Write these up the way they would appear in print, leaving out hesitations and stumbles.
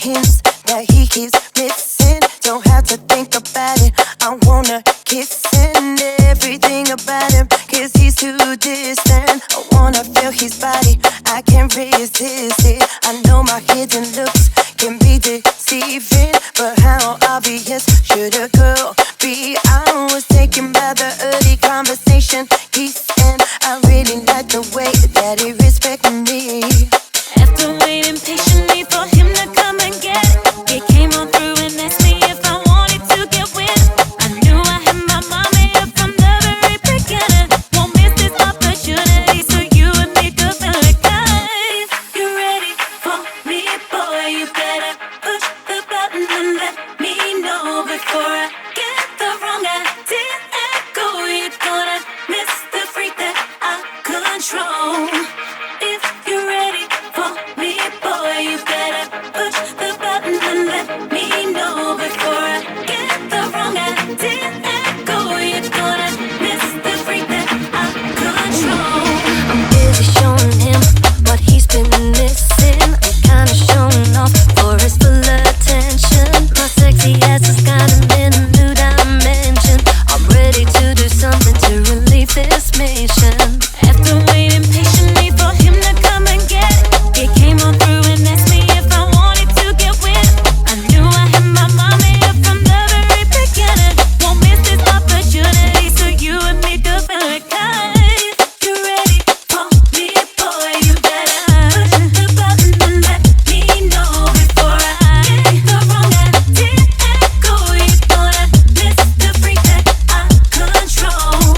hints that he keeps missing. Don't have to think about it, I wanna kiss and everything about him, 'cause he's too distant. I wanna feel his body, I can't resist it. I know my hidden looks can be deceiving, but how obvious should a girl be? I was taken by the early conversation he's in. I really like the way that he respects me. After waiting patiently for him to come and get it, he came on through and asked me if I wanted to get with it. I knew I had my mind made up from the very beginning. Won't miss this opportunity, so you and me could feel like guys. You ready for me, boy? You better push the button and let me know before I get the wrong idea and go. You're gonna miss the freak that I control. If you're ready for me, boy, you better push the button and let me know before I get the wrong idea and go. You're gonna miss the freak that I control. I'm busy showing him what he's been missing. I'm kinda showing off for his full attention. My sexy ass has got him in a new dimension. I'm ready to do something to relieve this mission. After waiting patiently for him to come and get it, he came on through and asked me if I wanted to get with it. I knew I had my mind made up from the very beginning. Won't miss this opportunity, so you and me could feel like guys. You ready for me, boy? You better push the button and let me know before I get the wrong idea and go. You're gonna miss the freak that I control.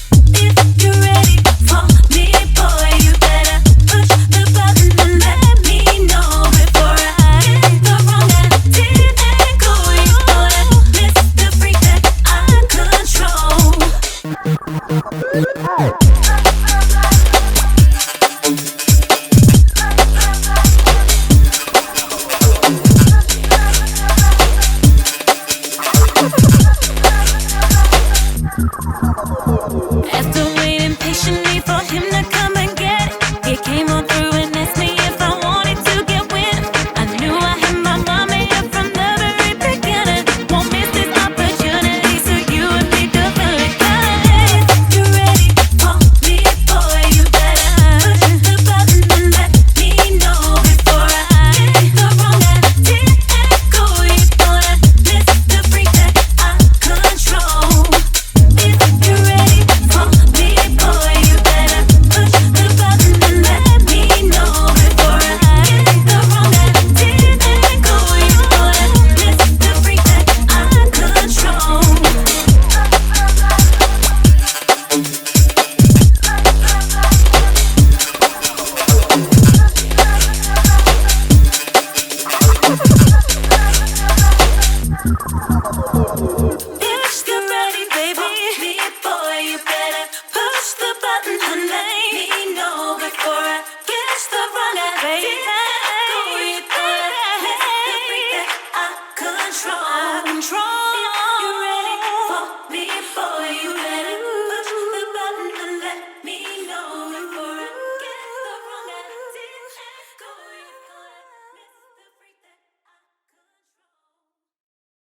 If you're ready for me, boy, you better push the button and let me know before I get the wrong idea and go. You're gonna miss the freak that I control. After waiting patiently for him to come and get it, he came on through